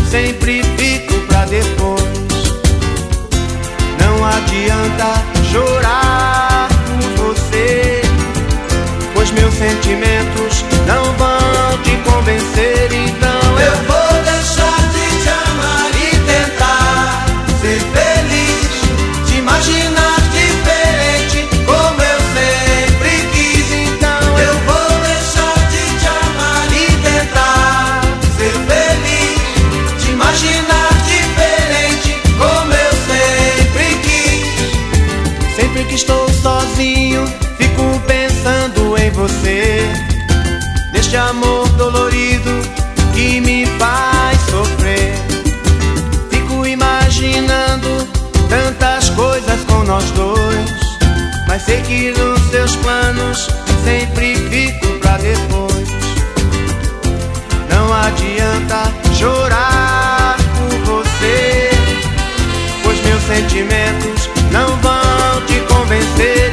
sempre fico pra depois. Não adianta chorar por você, pois meus sentimentos não vão te convencer. Então eu vou deixar de te amar e tentar ser feliz, te imaginar diferente como eu sempre quis. Então eu vou deixar de te amar e tentar ser feliz, te imaginar diferente como eu sempre quis. Sempre que estou sozinho, fico pensando em você, neste amor dolorido que me faz sofrer. Fico imaginando tantas coisas com nós dois, mas sei que nos seus planos sempre fico pra depois. Não adianta chorar por você, pois meus sentimentos não vão te convencer.